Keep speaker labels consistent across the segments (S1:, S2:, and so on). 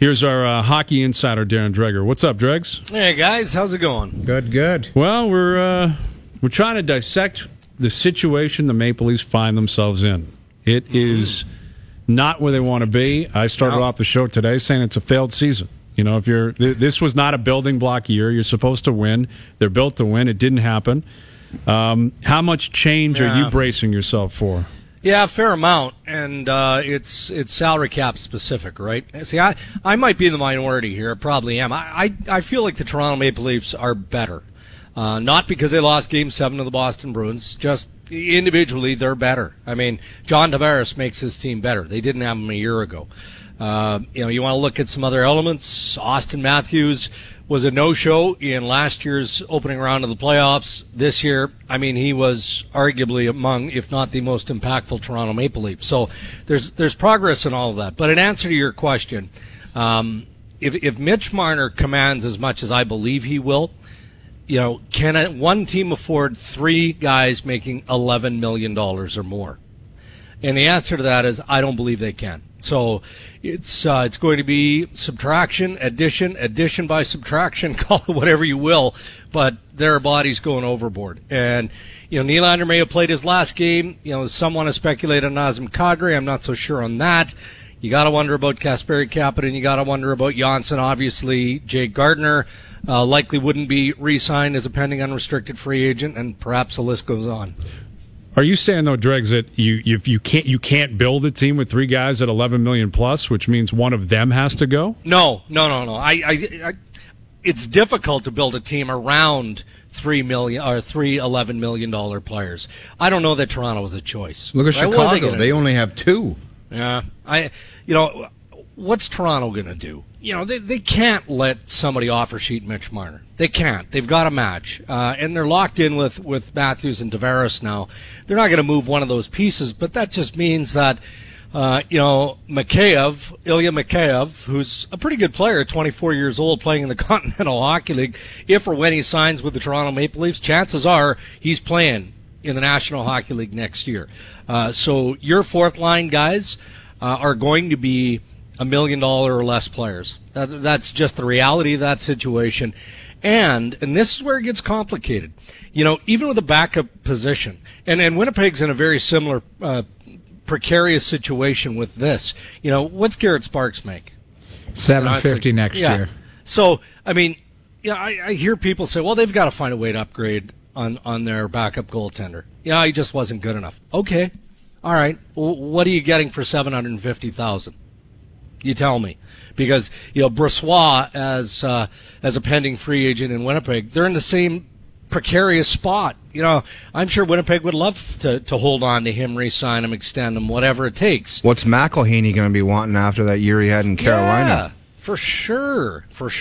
S1: Here's our hockey insider, Darren Dreger. What's up, Dregs?
S2: Hey, guys. How's it going?
S3: Good.
S1: Well, we're trying to dissect the situation the Maple Leafs find themselves in. It is not where they want to be. I started off the show today saying it's a failed season. You know, this was not a building block year. You're supposed to win. They're built to win. It didn't happen. How much change are you bracing yourself for?
S2: Yeah, a fair amount, and it's salary cap specific, right? See, I might be in the minority here. I probably am. I feel like the Toronto Maple Leafs are better. Not because they lost Game 7 to the Boston Bruins, just individually they're better. I mean, John Tavares makes this team better. They didn't have him a year ago. You want to look at some other elements. Austin Matthews was a no-show in last year's opening round of the playoffs. This year, I mean, he was arguably among, if not the most impactful Toronto Maple Leaf. So there's progress in all of that. But in answer to your question, if Mitch Marner commands as much as I believe he will, you know, can one team afford three guys making $11 million or more? And the answer to that is I don't believe they can. So it's going to be subtraction, addition by subtraction, call it whatever you will, but there are bodies going overboard. And, you know, Nylander may have played his last game. You know, some want to speculate on Nazem Kadri. I'm not so sure on that. You got to wonder about Kasperi Kapanen. You got to wonder about Janssen. Obviously, Jake Gardiner likely wouldn't be re-signed as a pending unrestricted free agent, and perhaps the list goes on.
S1: Are you saying though, Dregs, that you can't build a team with three guys at $11 million plus, which means one of them has to go?
S2: No. It's difficult to build a team around three $11 million players. I don't know that Toronto was a choice.
S3: Look at Chicago; they only have two.
S2: Yeah, what's Toronto going to do? You know, they can't let somebody offer sheet Mitch Marner. They can't. They've got a match. And they're locked in with Matthews and Tavares now. They're not going to move one of those pieces, but that just means that, Ilya Mikheyev, who's a pretty good player at 24 years old playing in the Continental Hockey League, if or when he signs with the Toronto Maple Leafs, chances are he's playing in the National Hockey League next year. So your fourth line guys are going to be $1 million or less players. That's just the reality of that situation. And this is where it gets complicated. You know, even with a backup position, and Winnipeg's in a very similar precarious situation with this. You know, what's Garrett Sparks make?
S3: $750 next year.
S2: So, I mean, I hear people say, well, they've got to find a way to upgrade on their backup goaltender. Yeah, he just wasn't good enough. Okay. All right. Well, what are you getting for $750,000? You tell me, because you know Brossoit as a pending free agent in Winnipeg, they're in the same precarious spot. You know, I'm sure Winnipeg would love to hold on to him, re-sign him, extend him, whatever it takes.
S3: What's McElhaney going to be wanting after that year he had in Carolina?
S2: Yeah, for sure.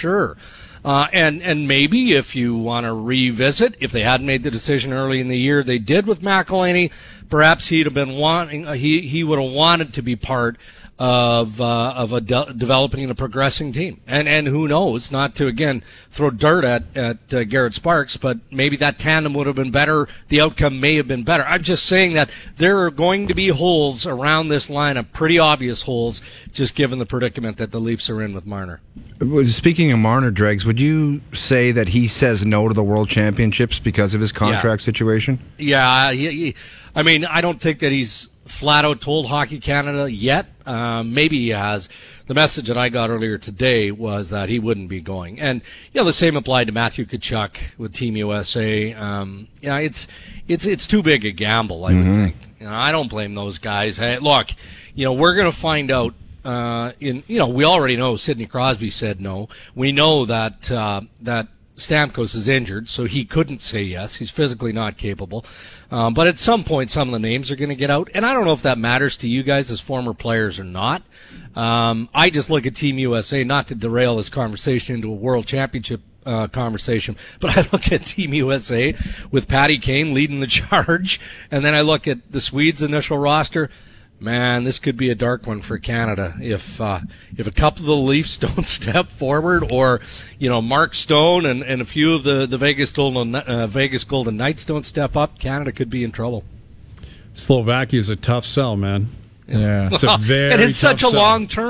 S2: And maybe if you want to revisit, if they hadn't made the decision early in the year they did with McElhaney, perhaps he'd have been wanting he would have wanted to be part of developing and a progressing team. And who knows, not to, again, throw dirt at Garrett Sparks, but maybe that tandem would have been better. The outcome may have been better. I'm just saying that there are going to be holes around this lineup, pretty obvious holes, just given the predicament that the Leafs are in with Marner.
S3: Speaking of Marner, Dregs, would you say that he says no to the World Championships because of his contract situation?
S2: Yeah, I mean, I don't think that he's flat out told Hockey Canada yet. Maybe he has. The message that I got earlier today was that he wouldn't be going. And, you know, the same applied to Matthew Tkachuk with Team USA. It's too big a gamble, I would think. You know, I don't blame those guys. Hey, look, you know, we're going to find out we already know Sidney Crosby said no. We know that Stamkos is injured, so he couldn't say yes. He's physically not capable. But at some point, some of the names are going to get out. And I don't know if that matters to you guys as former players or not. I just look at Team USA, not to derail this conversation into a world championship conversation, but I look at Team USA with Patty Kane leading the charge, and then I look at the Swedes' initial roster. Man, this could be a dark one for Canada if a couple of the Leafs don't step forward, or Mark Stone and a few of the Vegas Golden Knights don't step up. Canada could be in trouble.
S1: Slovakia is a tough sell, man.
S3: Yeah,
S1: it's a very
S2: and it's such a
S1: sell.
S2: long tournament.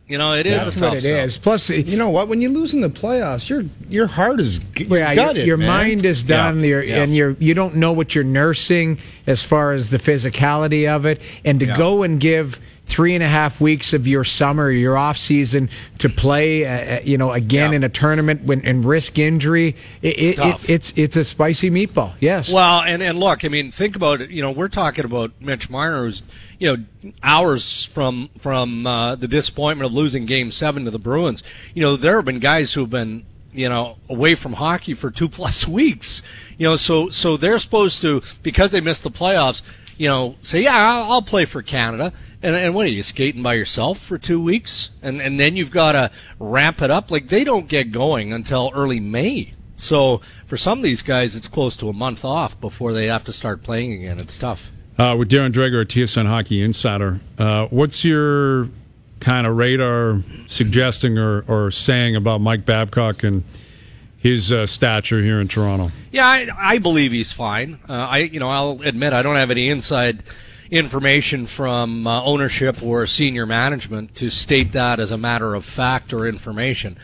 S2: You know, it is
S4: That's
S2: a tough
S4: what it
S2: sell.
S4: is. Plus,
S3: You know what? When you lose in the playoffs, your heart is gutted,
S4: your
S3: man.
S4: mind is done, and you don't know what you're nursing as far as the physicality of it, and to go and give 3.5 weeks of your summer, your off season to play, again in a tournament and risk injury. It's a spicy meatball. Yes.
S2: Well, and look, I mean, think about it. You know, we're talking about Mitch Marner, who's hours from the disappointment of losing Game 7 to the Bruins. You know, there have been guys who've been away from hockey for 2+ weeks. So they're supposed to, because they missed the playoffs, say, yeah, I'll play for Canada. And what are you, skating by yourself for 2 weeks? And then you've got to ramp it up? Like, they don't get going until early May. So for some of these guys, it's close to a month off before they have to start playing again. It's tough.
S1: With Darren Dreger at TSN Hockey Insider, what's your kind of radar suggesting or saying about Mike Babcock and his stature here in Toronto?
S2: Yeah, I believe he's fine. I'll admit I don't have any inside information from ownership or senior management to state that as a matter of fact or information.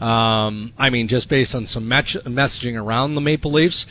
S2: I mean, just based on some messaging around the Maple Leafs,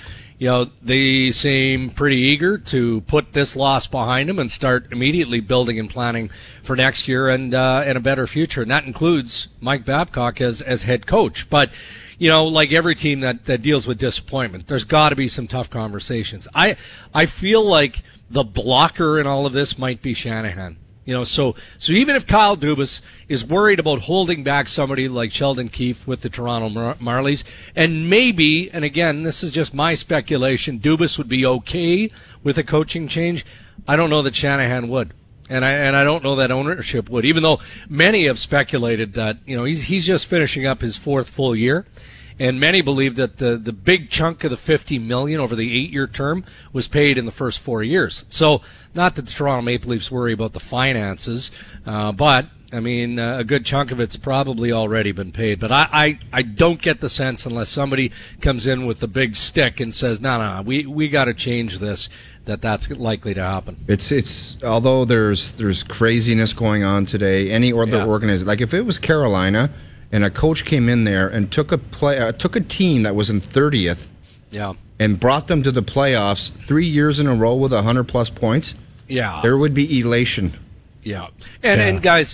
S2: they seem pretty eager to put this loss behind them and start immediately building and planning for next year and a better future. And that includes Mike Babcock as head coach. But, like every team that deals with disappointment, there's got to be some tough conversations. I feel like the blocker in all of this might be Shanahan. So even if Kyle Dubas is worried about holding back somebody like Sheldon Keefe with the Toronto Marlies, and maybe, and again, this is just my speculation, Dubas would be okay with a coaching change, I don't know that Shanahan would. And I don't know that ownership would, even though many have speculated that, he's just finishing up his 4th full year. And many believe that the big chunk of the $50 million over the 8-year term was paid in the first 4 years. So, not that the Toronto Maple Leafs worry about the finances, but I mean, a good chunk of it's probably already been paid. But I don't get the sense, unless somebody comes in with the big stick and says, no, we got to change this, that's likely to happen. It's
S3: although there's craziness going on today. Any other organization, like if it was Carolina, and a coach came in there and took a team that was in 30th, and brought them to the playoffs 3 years in a row with 100+ points.
S2: Yeah,
S3: there would be elation.
S2: Yeah, and guys,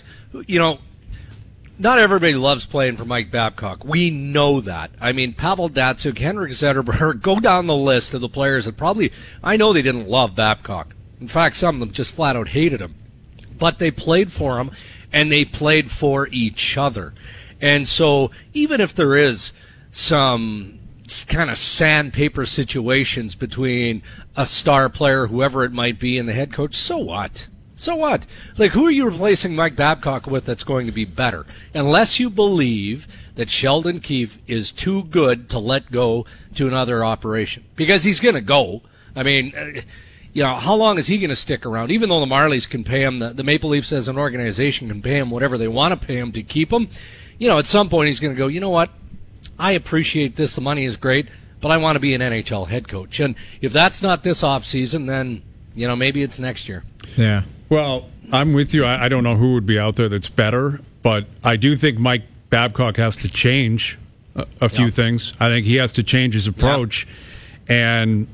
S2: not everybody loves playing for Mike Babcock. We know that. I mean, Pavel Datsyuk, Henrik Zetterberg, go down the list of the players that probably, I know they didn't love Babcock. In fact, some of them just flat out hated him. But they played for him, and they played for each other. And so even if there is some kind of sandpaper situations between a star player, whoever it might be, and the head coach, so what? So what? Like, who are you replacing Mike Babcock with that's going to be better? Unless you believe that Sheldon Keefe is too good to let go to another operation. Because he's going to go. I mean, how long is he going to stick around? Even though the Marlies can pay him, the Maple Leafs as an organization can pay him whatever they want to pay him to keep him. At some point he's going to go, you know what? I appreciate this. The money is great, but I want to be an NHL head coach. And if that's not this offseason, then, maybe it's next year.
S4: Yeah.
S1: Well, I'm with you. I don't know who would be out there that's better, but I do think Mike Babcock has to change a few things. I think he has to change his approach. And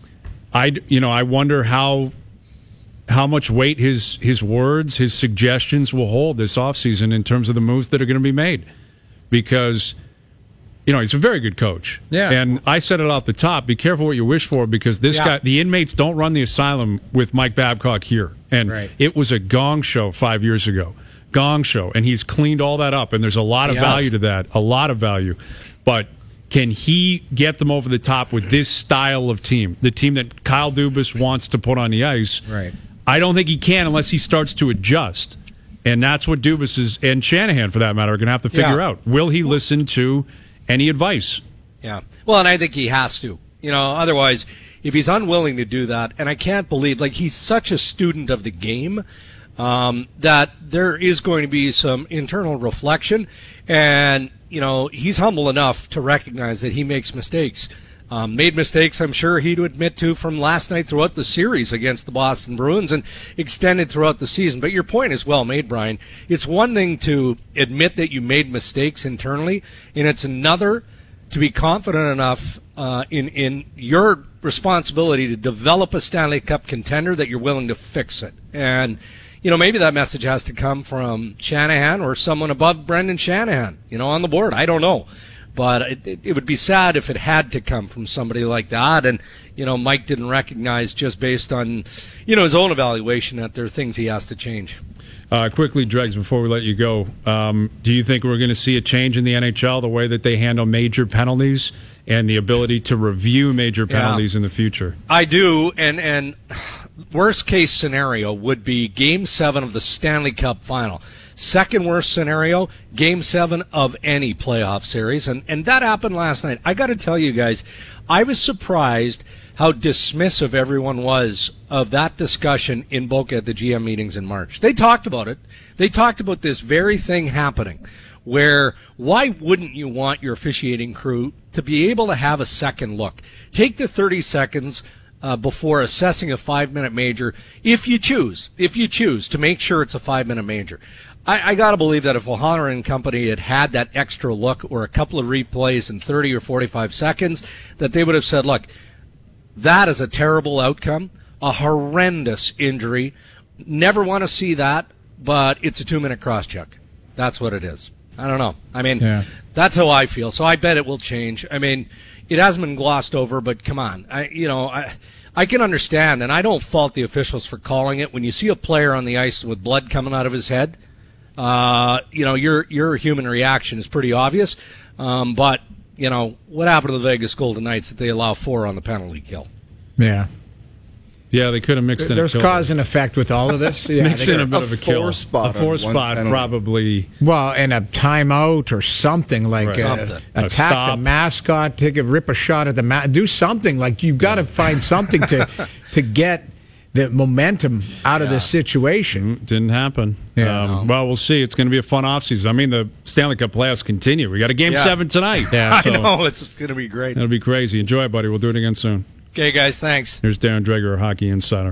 S1: I wonder how much weight his words, his suggestions will hold this offseason in terms of the moves that are going to be made. Because, he's a very good coach.
S4: Yeah.
S1: And I said it off the top, be careful what you wish for, because this guy, the inmates don't run the asylum with Mike Babcock here. And it was a gong show 5 years ago. Gong show. And he's cleaned all that up. And there's a lot of value to that. A lot of value. But can he get them over the top with this style of team? The team that Kyle Dubas wants to put on the ice.
S4: Right.
S1: I don't think he can unless he starts to adjust. And that's what Dubas and Shanahan, for that matter, are going to have to figure out. Will he listen to any advice?
S2: Yeah. Well, and I think he has to. Otherwise, if he's unwilling to do that, and I can't believe, he's such a student of the game, that there is going to be some internal reflection. And, he's humble enough to recognize that he makes mistakes. Made mistakes, I'm sure he'd admit to, from last night throughout the series against the Boston Bruins and extended throughout the season. But your point is well made, Brian. It's one thing to admit that you made mistakes internally, and it's another to be confident enough in your responsibility to develop a Stanley Cup contender that you're willing to fix it. And, maybe that message has to come from Shanahan or someone above Brendan Shanahan, on the board. I don't know. But it would be sad if it had to come from somebody like that. And, Mike didn't recognize just based on, his own evaluation that there are things he has to change.
S1: Quickly, Dregs, before we let you go, do you think we're going to see a change in the NHL, the way that they handle major penalties and the ability to review major penalties in the future?
S2: I do, and worst case scenario would be Game 7 of the Stanley Cup Final. Second worst scenario, Game 7 of any playoff series, and that happened last night. I got to tell you guys, I was surprised how dismissive everyone was of that discussion in Boca at the GM meetings in March. They talked about it. They talked about this very thing happening, where why wouldn't you want your officiating crew to be able to have a second look? Take the 30 seconds before assessing a 5-minute major, if you choose to make sure it's a 5-minute major. I got to believe that if O'Halloran and company had that extra look or a couple of replays in 30 or 45 seconds, that they would have said, look, that is a terrible outcome, a horrendous injury. Never want to see that, but it's a 2-minute cross-check. That's what it is. I don't know. I mean, That's how I feel, so I bet it will change. I mean, it hasn't been glossed over, but come on. I can understand, and I don't fault the officials for calling it. When you see a player on the ice with blood coming out of his head, your human reaction is pretty obvious. But, what happened to the Vegas Golden Knights that they allow 4 on the penalty kill?
S4: Yeah.
S1: Yeah, they could have mixed in
S4: There's cause and effect with all of this. Yeah,
S1: mix in a bit of a kill.
S3: A
S1: 4-spot probably.
S4: Well, and a timeout or something like
S1: Something.
S4: Attack the mascot, rip a shot at the do something. Like you've got to find something to get the momentum out of this situation.
S1: Didn't happen.
S4: Yeah.
S1: Well, we'll see. It's going to be a fun offseason. I mean, the Stanley Cup playoffs continue. We got a Game 7 tonight.
S2: Yeah, so I know. It's going to be great.
S1: It'll be crazy. Enjoy it, buddy. We'll do it again soon.
S2: Okay, guys. Thanks.
S1: Here's Darren Dreger, our Hockey Insider.